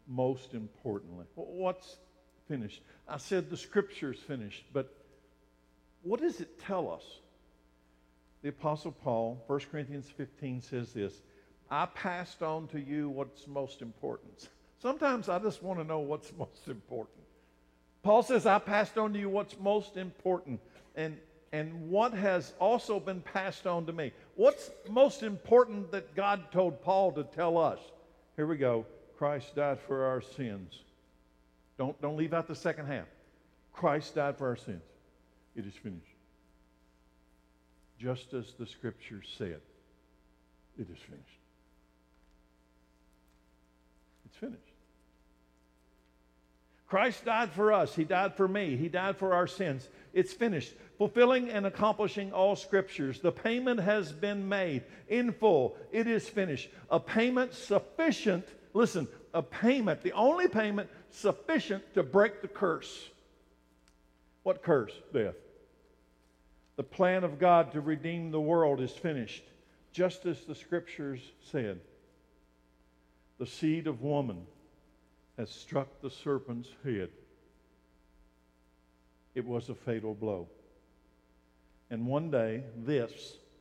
most importantly? What's finished? I said the Scripture's finished, but what does it tell us? The Apostle Paul, 1 Corinthians 15, says this, I passed on to you what's most important. Sometimes I just want to know what's most important. Paul says, I passed on to you what's most important. And what has also been passed on to me. What's most important that God told Paul to tell us? Here we go. Christ died for our sins. Don't leave out the second half. Christ died for our sins. It is finished. Just as the Scripture said, it is finished. It's finished. Christ died for us. He died for me. He died for our sins. It's finished. Fulfilling and accomplishing all Scriptures. The payment has been made in full. It is finished. A payment sufficient, listen, a payment, the only payment sufficient to break the curse. What curse? Death. The plan of God to redeem the world is finished, just as the Scriptures said. The seed of woman has struck the serpent's head. It was a fatal blow. And one day this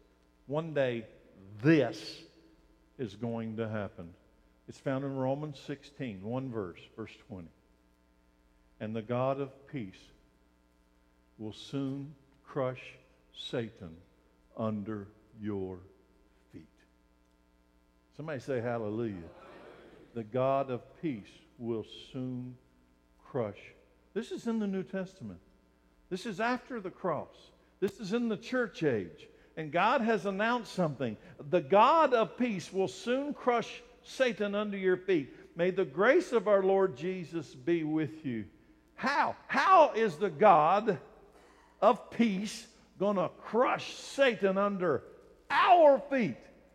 is going to happen. It's found in Romans 16, one verse, verse 20. And the God of peace will soon crush Satan under your feet. Somebody say hallelujah. The God of peace will soon crush. This is in the New Testament. This is after the cross. This is in the church age. And God has announced something. The God of peace will soon crush Satan under your feet. May the grace of our Lord Jesus be with you. How? How is the God of peace going to crush Satan under our feet?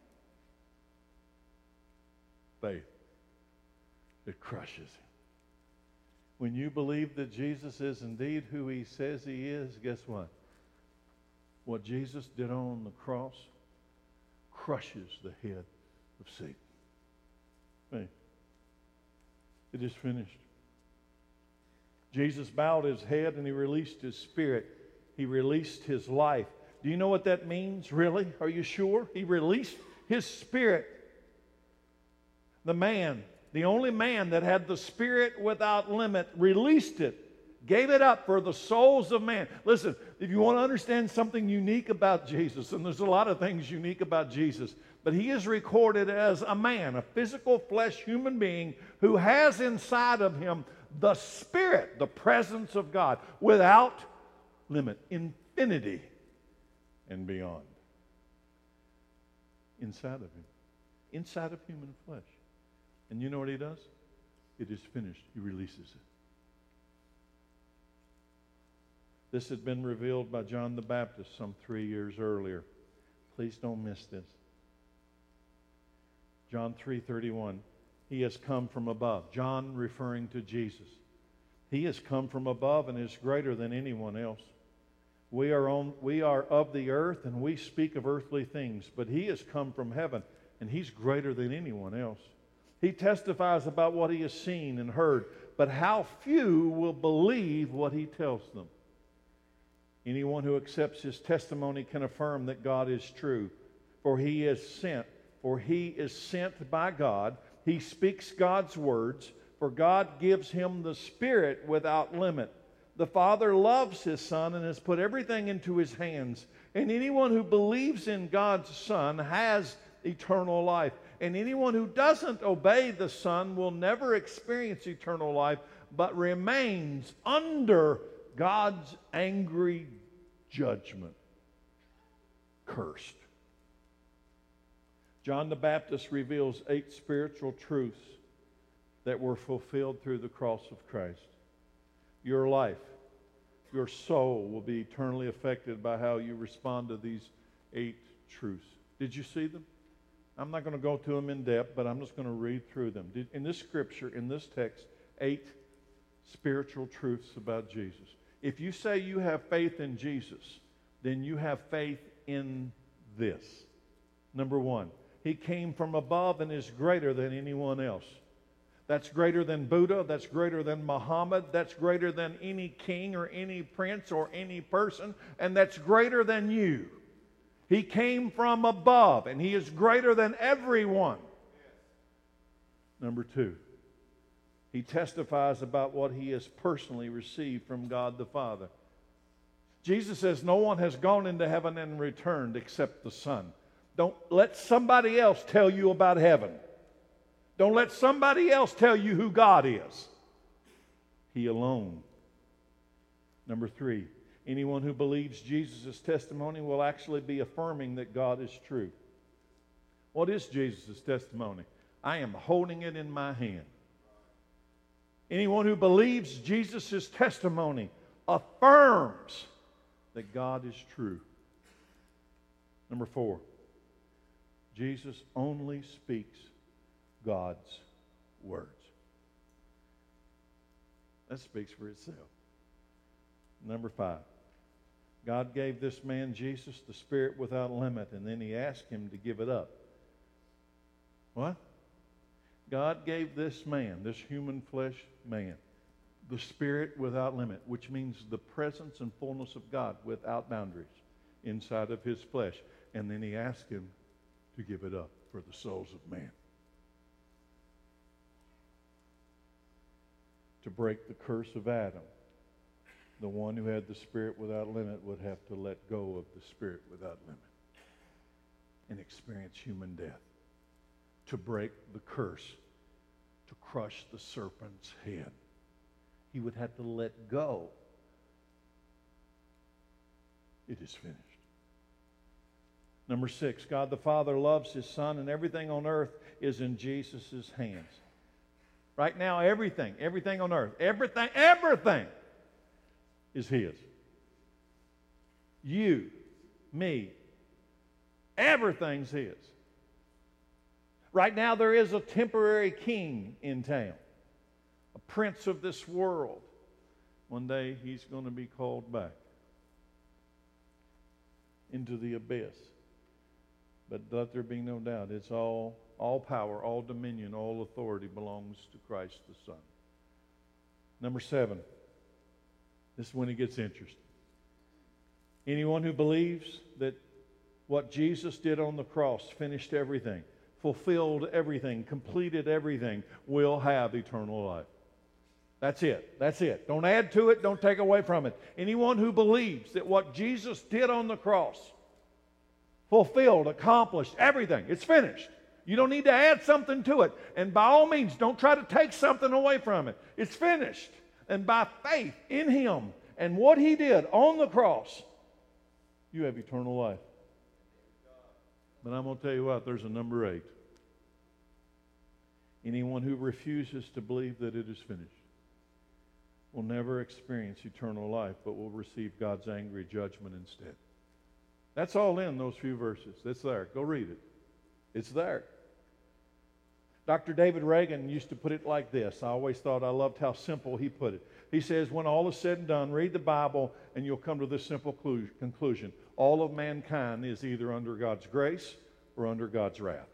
Faith. It crushes him. When you believe that Jesus is indeed who he says he is, guess what? What Jesus did on the cross crushes the head of Satan. Hey, it is finished. Jesus bowed his head and he released his spirit. He released his life. Do you know what that means, really? Are you sure? He released his spirit. The man, the only man that had the Spirit without limit, released it, gave it up for the souls of man. Listen, if you want to understand something unique about Jesus, and there's a lot of things unique about Jesus, but he is recorded as a man, a physical flesh human being who has inside of him the Spirit, the presence of God, without limit, infinity and beyond. Inside of him. Inside of human flesh. And you know what he does? It is finished. He releases it. This had been revealed by John the Baptist some 3 years earlier. Please don't miss this. John 3:31. He has come from above. John referring to Jesus. He has come from above and is greater than anyone else. We are of the earth and we speak of earthly things, but he has come from heaven and he's greater than anyone else. He testifies about what he has seen and heard, but how few will believe what he tells them. Anyone who accepts his testimony can affirm that God is true, for he is sent by God. He speaks God's words, for God gives him the Spirit without limit. The Father loves his Son and has put everything into his hands. And anyone who believes in God's Son has eternal life. And anyone who doesn't obey the Son will never experience eternal life, but remains under God's angry judgment. Cursed. John the Baptist reveals 8 spiritual truths that were fulfilled through the cross of Christ. Your life, your soul will be eternally affected by how you respond to these 8 truths. Did you see them? I'm not going to go to them in depth, but I'm just going to read through them. In this scripture, in this text, 8 spiritual truths about Jesus. If you say you have faith in Jesus, then you have faith in this. Number 1, he came from above and is greater than anyone else. That's greater than Buddha. That's greater than Muhammad. That's greater than any king or any prince or any person. And that's greater than you. He came from above, and He is greater than everyone. Number two, He testifies about what He has personally received from God the Father. Jesus says, no one has gone into heaven and returned except the Son. Don't let somebody else tell you about heaven. Don't let somebody else tell you who God is. He alone. Number three, anyone who believes Jesus' testimony will actually be affirming that God is true. What is Jesus' testimony? I am holding it in my hand. Anyone who believes Jesus' testimony affirms that God is true. Number four, Jesus only speaks God's words. That speaks for itself. Number five, God gave this man Jesus the Spirit without limit, and then He asked him to give it up. What? God gave this man, this human flesh man, the Spirit without limit, which means the presence and fullness of God without boundaries inside of his flesh. And then He asked him to give it up for the souls of man. To break the curse of Adam, the one who had the Spirit without limit would have to let go of the Spirit without limit and experience human death. To break the curse, to crush the serpent's head, He would have to let go. It is finished. Number six, God the Father loves His Son, and everything on earth is in Jesus' hands. Right now, everything on earth, everything is His. You, me, everything's His. Right now, there is a temporary king in town, a prince of this world. One day, he's going to be called back into the abyss. But let there be no doubt, it's all power, all dominion, all authority belongs to Christ the Son. Number seven, this is when it gets interesting. Anyone who believes that what Jesus did on the cross finished everything, fulfilled everything, completed everything, will have eternal life. That's it. That's it. Don't add to it. Don't take away from it. Anyone who believes that what Jesus did on the cross fulfilled, accomplished everything, it's finished. You don't need to add something to it. And by all means, don't try to take something away from it. It's finished. And by faith in Him and what He did on the cross, you have eternal life. But I'm going to tell you what, there's a number 8. Anyone who refuses to believe that it is finished will never experience eternal life, but will receive God's angry judgment instead. That's all in those few verses. It's there. Go read it. It's there. Dr. David Reagan used to put it like this. I always thought I loved how simple he put it. He says, when all is said and done, read the Bible and you'll come to this simple conclusion. All of mankind is either under God's grace or under God's wrath.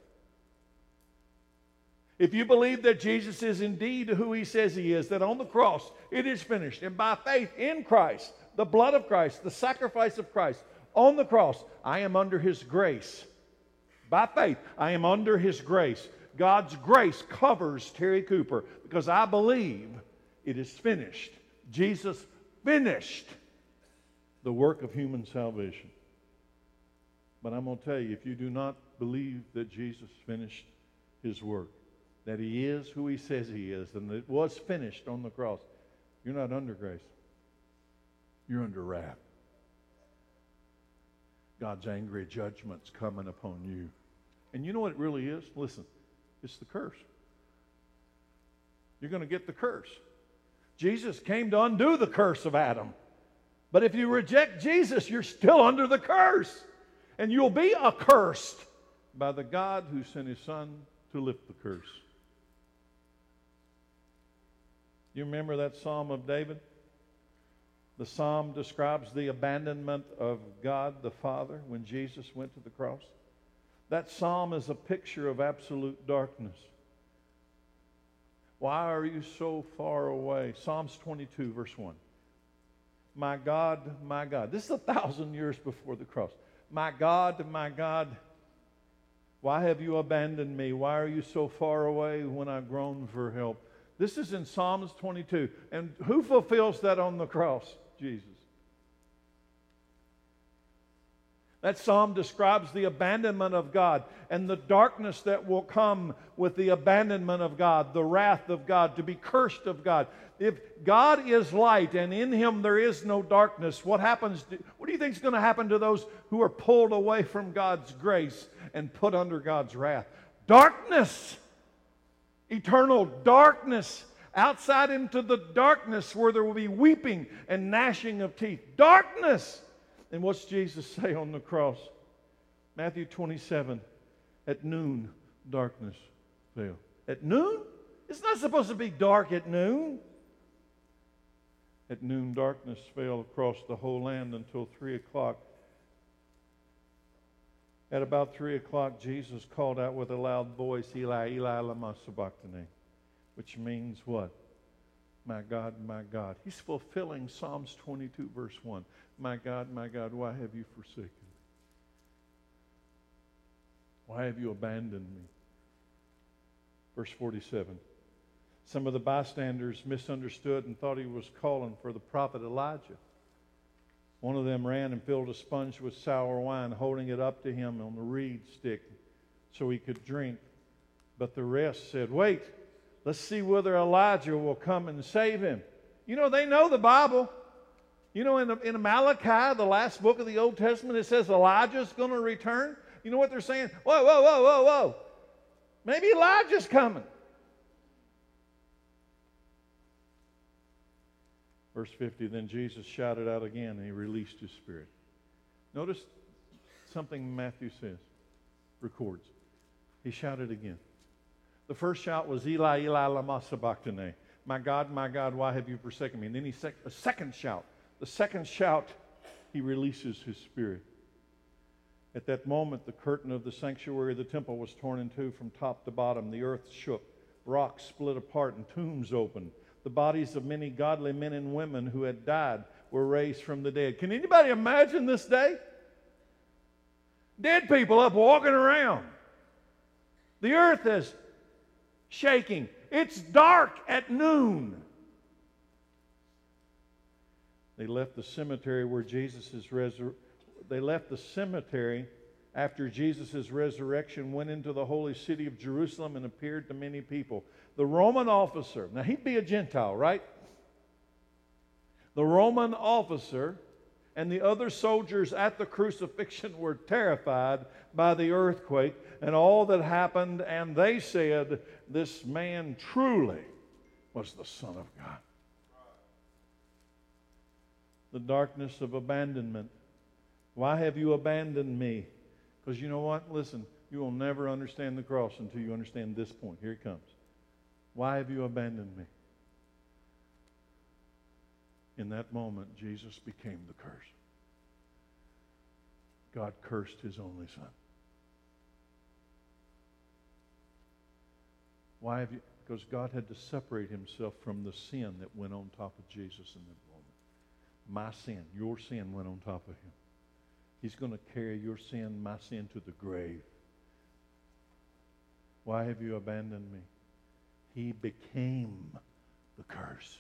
If you believe that Jesus is indeed who He says He is, that on the cross it is finished, and by faith in Christ, the blood of Christ, the sacrifice of Christ, on the cross, I am under His grace. By faith, I am under His grace. God's grace covers Terry Cooper because I believe it is finished. Jesus finished the work of human salvation. But I'm going to tell you, if you do not believe that Jesus finished His work, that He is who He says He is, and that it was finished on the cross, you're not under grace. You're under wrath. God's angry judgment's coming upon you. And you know what it really is? Listen, it's the curse. You're going to get the curse. Jesus came to undo the curse of Adam. But if you reject Jesus, you're still under the curse. And you'll be accursed by the God who sent His Son to lift the curse. You remember that Psalm of David? The psalm describes the abandonment of God the Father when Jesus went to the cross. That psalm is a picture of absolute darkness. Why are you so far away? Psalms 22, verse 1. My God, my God. This is 1,000 years before the cross. My God, why have you abandoned me? Why are you so far away when I groan for help? This is in Psalms 22. And who fulfills that on the cross? Jesus. That psalm describes the abandonment of God and the darkness that will come with the abandonment of God, the wrath of God, to be cursed of God. If God is light and in Him there is no darkness, what do you think is going to happen to those who are pulled away from God's grace and put under God's wrath? Darkness! Eternal darkness! Outside into the darkness where there will be weeping and gnashing of teeth. Darkness! And what's Jesus say on the cross? Matthew 27, at noon, darkness fell. At noon? It's not supposed to be dark at noon. At noon, darkness fell across the whole land until 3 o'clock. At about 3 o'clock, Jesus called out with a loud voice, Eli, Eli, lama sabachthani, which means what? My God, He's fulfilling Psalms 22, verse 1. My God, why have you forsaken me? Why have you abandoned me? Verse 47. Some of the bystanders misunderstood and thought he was calling for the prophet Elijah. One of them ran and filled a sponge with sour wine, holding it up to him on the reed stick so he could drink. But the rest said, wait, let's see whether Elijah will come and save him. You know, they know the Bible. You know, in Malachi, the last book of the Old Testament, it says Elijah's going to return. You know what they're saying? Whoa. Maybe Elijah's coming. Verse 50, then Jesus shouted out again and he released his spirit. Notice something Matthew records. He shouted again. The first shout was Eli, Eli, lama sabachthani. My God, why have you forsaken me? And then a second shout. The second shout, he releases his spirit. At that moment, the curtain of the sanctuary of the temple was torn in two from top to bottom. The earth shook. Rocks split apart and tombs opened. The bodies of many godly men and women who had died were raised from the dead. Can anybody imagine this day? Dead people up walking around. The earth is shaking. It's dark at noon. They left the cemetery where They left the cemetery after Jesus' resurrection, went into the holy city of Jerusalem and appeared to many people. The Roman officer, now he'd be a Gentile, right? The Roman officer and the other soldiers at the crucifixion were terrified by the earthquake and all that happened, and they said, this man truly was the Son of God. The darkness of abandonment. Why have you abandoned me? Because you know what? Listen, you will never understand the cross until you understand this point. Here it comes. Why have you abandoned me? In that moment, Jesus became the curse. God cursed his only Son. Why have you? Because God had to separate himself from the sin that went on top of Jesus in that moment. My sin, your sin went on top of him. He's going to carry your sin, my sin, to the grave. Why have you abandoned me? He became the curse.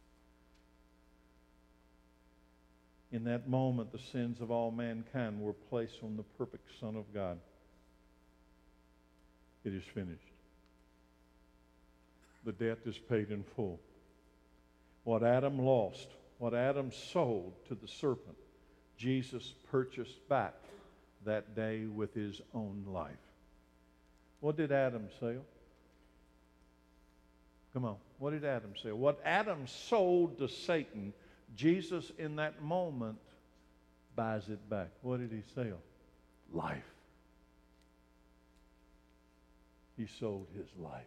In that moment, the sins of all mankind were placed on the perfect Son of God. It is finished. The debt is paid in full. What Adam lost, what Adam sold to the serpent, Jesus purchased back that day with his own life. What did Adam sell? Come on. What did Adam sell? What Adam sold to Satan, Jesus in that moment buys it back. What did he sell? Life. He sold his life.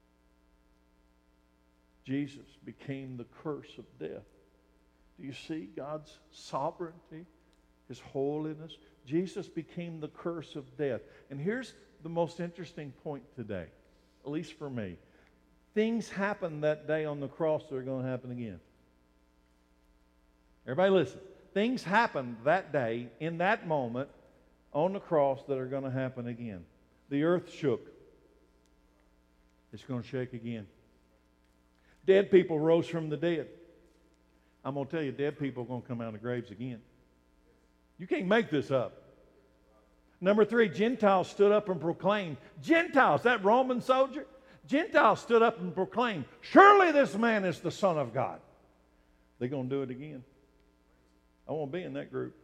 Jesus became the curse of death. Do you see God's sovereignty, his holiness? Jesus became the curse of death. And here's the most interesting point today, at least for me. Things happened that day on the cross that are going to happen again. Everybody listen. Things happened that day, in that moment, on the cross that are going to happen again. The earth shook. It's going to shake again. Dead people rose from the dead. I'm going to tell you, dead people are going to come out of the graves again. You can't make this up. Number 3, Gentiles stood up and proclaimed. Gentiles, that Roman soldier, Gentiles stood up and proclaimed, surely this man is the Son of God. They're going to do it again. I won't be in that group.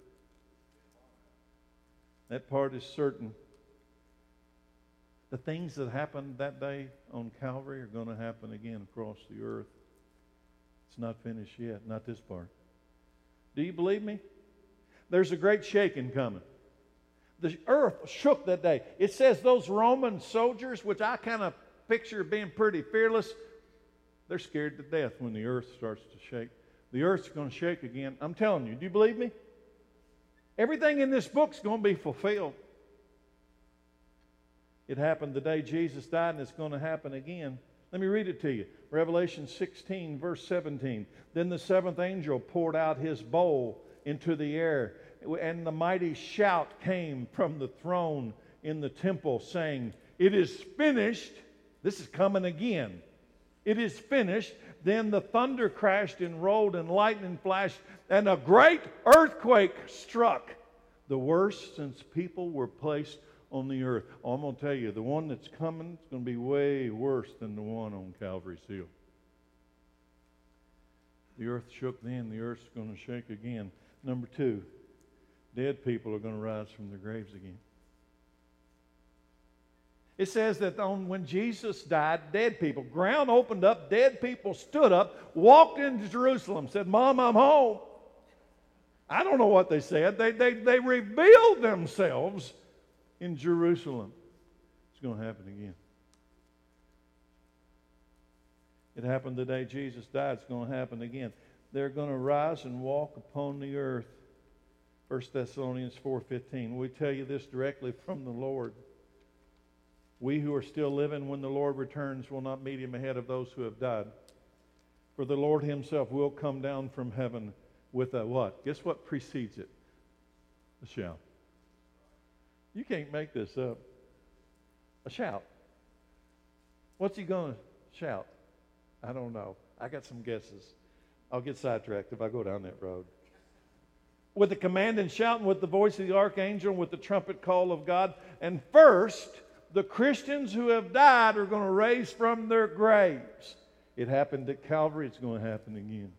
That part is certain. The things that happened that day on Calvary are going to happen again across the earth. It's not finished yet, not this part. Do you believe me? There's a great shaking coming. The earth shook that day. It says those Roman soldiers, which I kind of picture being pretty fearless, they're scared to death when the earth starts to shake. The earth's going to shake again. I'm telling you, do you believe me? Everything in this book's going to be fulfilled. It happened the day Jesus died, and it's going to happen again. Let me read it to you. Revelation 16, verse 17. Then the seventh angel poured out his bowl into the air, and the mighty shout came from the throne in the temple, saying, it is finished. This is coming again. It is finished. Then the thunder crashed and rolled, and lightning flashed, and a great earthquake struck, the worst since people were placed on the earth. Oh, I'm going to tell you, the one that's coming is going to be way worse than the one on Calvary's Hill. The earth shook then, the earth's going to shake again. Number 2, dead people are going to rise from their graves again. It says that when Jesus died, dead people, ground opened up, dead people stood up, walked into Jerusalem, said, Mom, I'm home. I don't know what they said. They revealed themselves in Jerusalem. It's going to happen again. It happened the day Jesus died. It's going to happen again. They're going to rise and walk upon the earth. 1 Thessalonians 4:15. We tell you this directly from the Lord. We who are still living when the Lord returns will not meet him ahead of those who have died. For the Lord himself will come down from heaven with a what? Guess what precedes it? A shout. You can't make this up. A shout. What's he going to shout? I don't know. I got some guesses. I'll get sidetracked if I go down that road. With the command and shouting, with the voice of the archangel, and with the trumpet call of God. And first, the Christians who have died are going to raise from their graves. It happened at Calvary. It's going to happen again.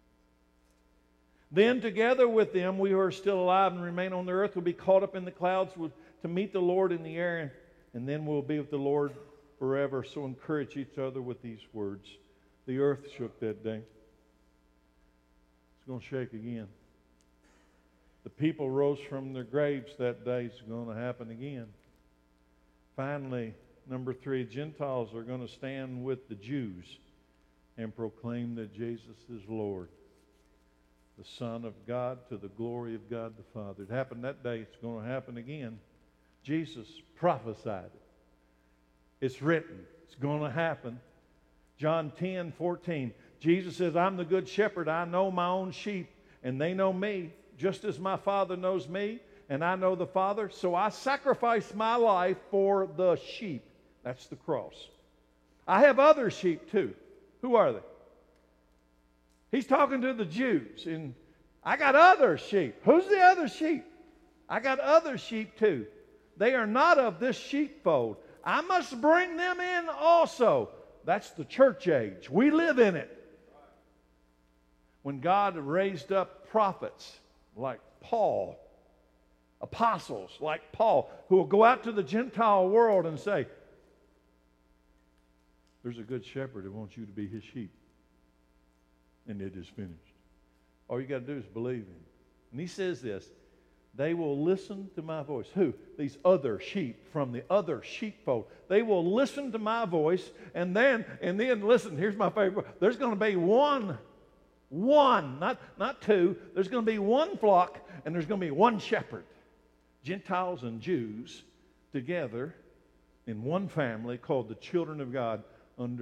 Then together with them, we who are still alive and remain on the earth will be caught up in the clouds to meet the Lord in the air, and then we'll be with the Lord forever. So encourage each other with these words. The earth shook that day. It's going to shake again. The people rose from their graves that day. It's going to happen again. Finally, number 3, Gentiles are going to stand with the Jews and proclaim that Jesus is Lord, the Son of God, to the glory of God the Father. It happened that day. It's going to happen again. Jesus prophesied it. It's written. It's going to happen. John 10:14. Jesus says, I'm the good shepherd. I know my own sheep, and they know me, just as my Father knows me, and I know the Father. So I sacrifice my life for the sheep. That's the cross. I have other sheep too. Who are they? He's talking to the Jews, and I got other sheep. Who's the other sheep? I got other sheep too. They are not of this sheepfold. I must bring them in also. That's the church age. We live in it. When God raised up prophets like Paul, apostles like Paul, who will go out to the Gentile world and say, there's a good shepherd who wants you to be his sheep. And it is finished. All you got to do is believe him. And he says this, they will listen to my voice. Who? These other sheep from the other sheepfold. They will listen to my voice, and then listen, here's my favorite. There's going to be one, not two. There's going to be one flock, and there's going to be one shepherd. Gentiles and Jews together in one family called the children of God under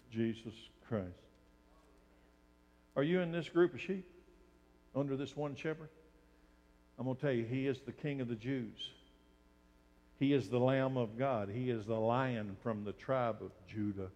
Jesus Christ. Are you in this group of sheep under this one shepherd? I'm going to tell you, He is the King of the Jews. He is the Lamb of God. He is the Lion from the tribe of Judah.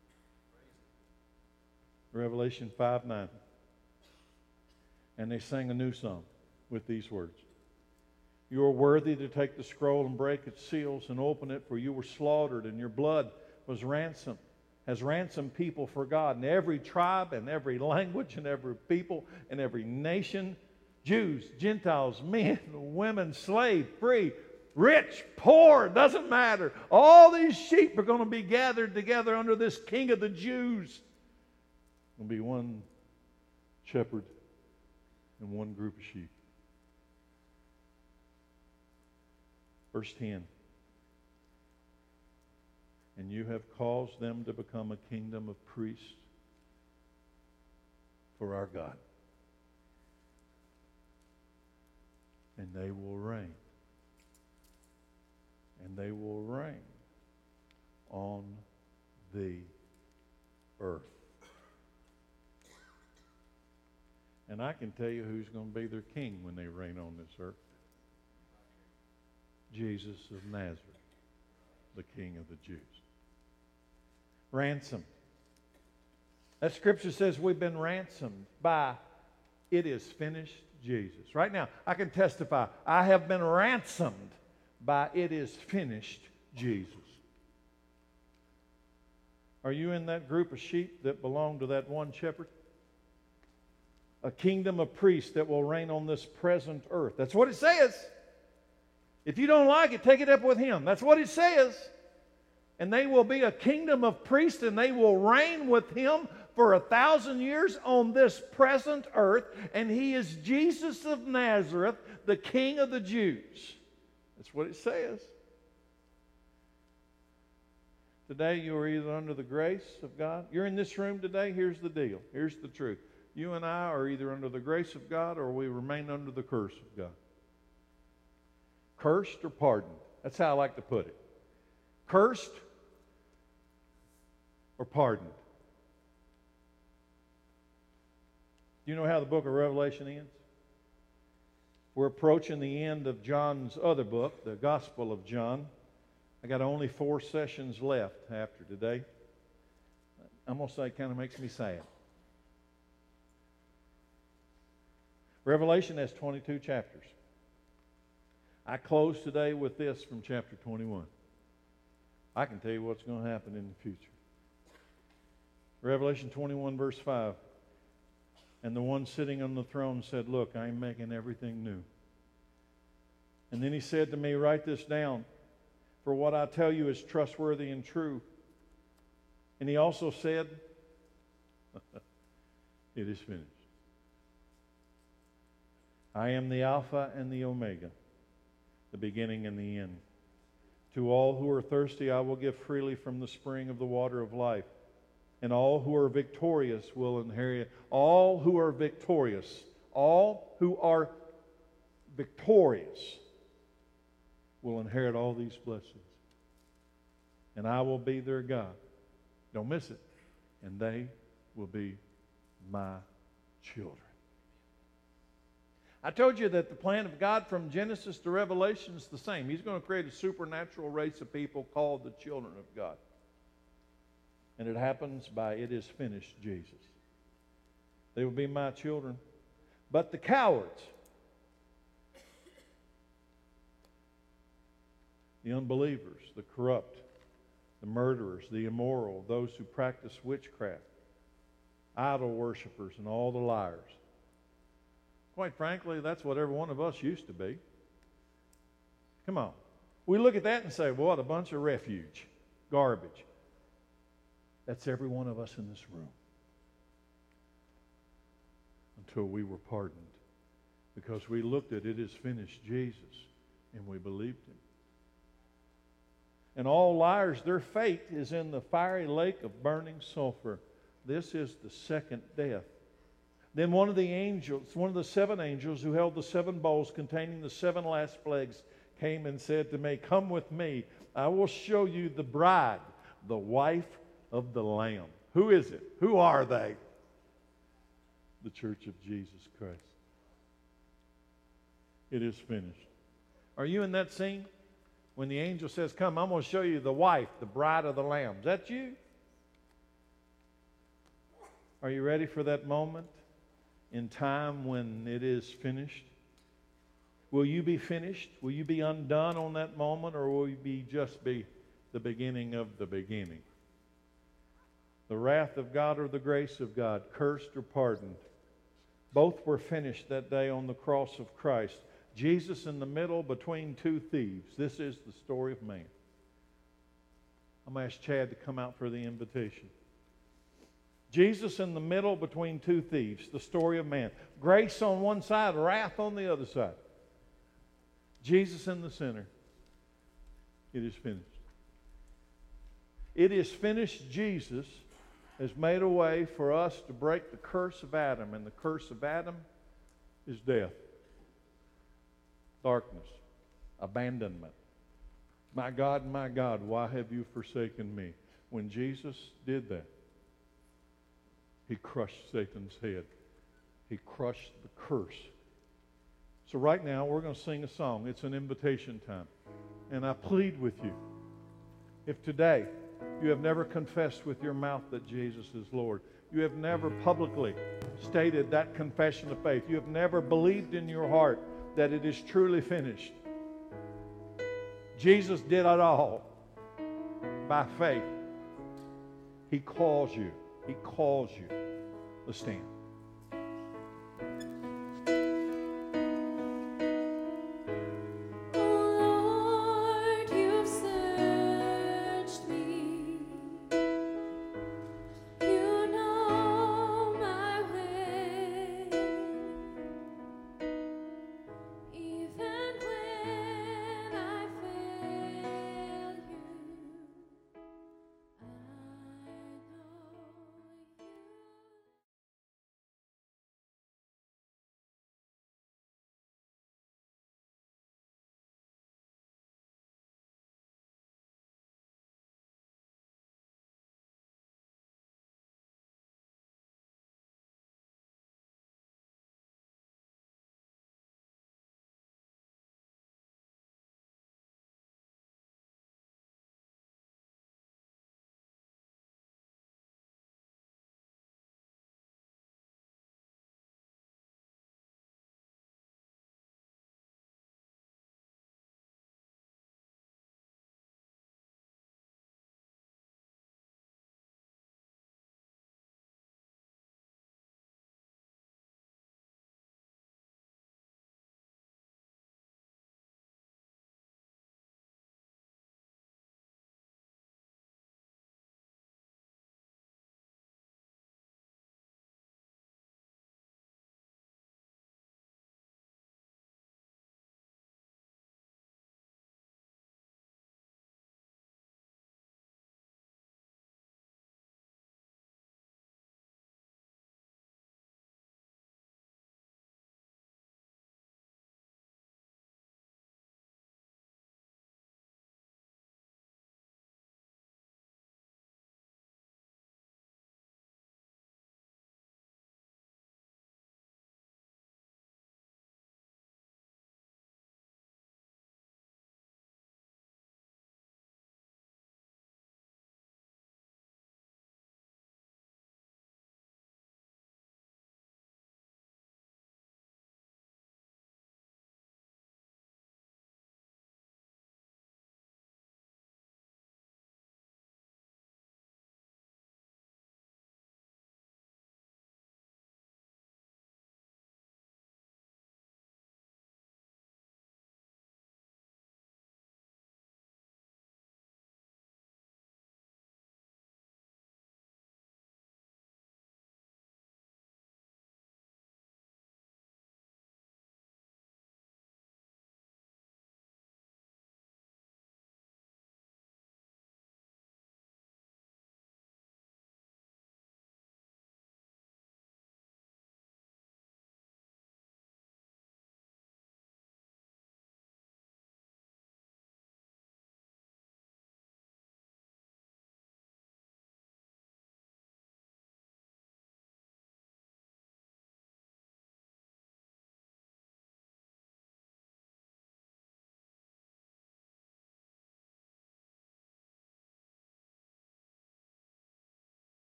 Revelation 5:9. And they sang a new song with these words. You are worthy to take the scroll and break its seals and open it, for you were slaughtered, and your blood was ransomed, has ransomed people for God in every tribe and every language and every people and every nation, Jews, Gentiles, men, women, slave, free, rich, poor, doesn't matter. All these sheep are going to be gathered together under this King of the Jews. There'll be one shepherd and one group of sheep. Verse 10. And you have caused them to become a kingdom of priests for our God. And they will reign. And they will reign on the earth. And I can tell you who's going to be their king when they reign on this earth. Jesus of Nazareth, the King of the Jews. Ransom. That scripture says we've been ransomed by it is finished Jesus. Right now, I can testify, I have been ransomed by it is finished Jesus. Are you in that group of sheep that belong to that one shepherd? A kingdom of priests that will reign on this present earth. That's what it says. If you don't like it, take it up with Him. That's what it says. And they will be a kingdom of priests, and they will reign with Him for 1,000 years on this present earth. And He is Jesus of Nazareth, the King of the Jews. That's what it says. Today you are either under the grace of God. You're in this room today. Here's the deal. Here's the truth. You and I are either under the grace of God or we remain under the curse of God. Cursed or pardoned. That's how I like to put it. Cursed or pardoned. Do you know how the book of Revelation ends? We're approaching the end of John's other book, the Gospel of John. I got only 4 sessions left after today. I'm going to say it kind of makes me sad. Revelation has 22 chapters. I close today with this from chapter 21. I can tell you what's going to happen in the future. Revelation 21 verse 5. And the one sitting on the throne said, look, I'm making everything new. And then he said to me, write this down, for what I tell you is trustworthy and true. And he also said, it is finished. I am the Alpha and the Omega, the beginning and the end. To all who are thirsty, I will give freely from the spring of the water of life. And all who are victorious will inherit. All who are victorious. All who are victorious will inherit all these blessings. And I will be their God. Don't miss it. And they will be my children. I told you that the plan of God from Genesis to Revelation is the same. He's going to create a supernatural race of people called the children of God. And it happens by it is finished Jesus. They will be my children. But the cowards, the unbelievers, the corrupt, the murderers, the immoral, those who practice witchcraft, idol worshipers, and all the liars. Quite frankly, that's what every one of us used to be. Come on. We look at that and say, what a bunch of refuge, garbage. That's every one of us in this room. Until we were pardoned. Because we looked at it as finished Jesus and we believed Him. And all liars, their fate is in the fiery lake of burning sulfur. This is the second death. Then one of the 7 angels who held the 7 bowls containing the 7 last plagues came and said to me, come with me. I will show you the bride, the wife of the Lamb. Who is it? Who are they? The church of Jesus Christ. It is finished. Are you in that scene? When the angel says, come, I'm going to show you the wife, the bride of the Lamb. Is that you? Are you ready for that moment in time when it is finished? Will you be finished? Will you be undone on that moment, or will you just be the beginning of the beginning? The wrath of God or the grace of God, cursed or pardoned. Both were finished that day on the cross of Christ. Jesus in the middle between two thieves. This is the story of man. I'm going to ask Chad to come out for the invitation. Jesus in the middle between two thieves. The story of man. Grace on one side, wrath on the other side. Jesus in the center. It is finished. It is finished. Jesus has made a way for us to break the curse of Adam. And the curse of Adam is death. Darkness. Abandonment. My God, why have you forsaken me? When Jesus did that, He crushed Satan's head. He crushed the curse. So right now, we're going to sing a song. It's an invitation time. And I plead with you, if today you have never confessed with your mouth that Jesus is Lord, you have never publicly stated that confession of faith, you have never believed in your heart that it is truly finished, Jesus did it all by faith. He calls you. He calls you. Let's stand.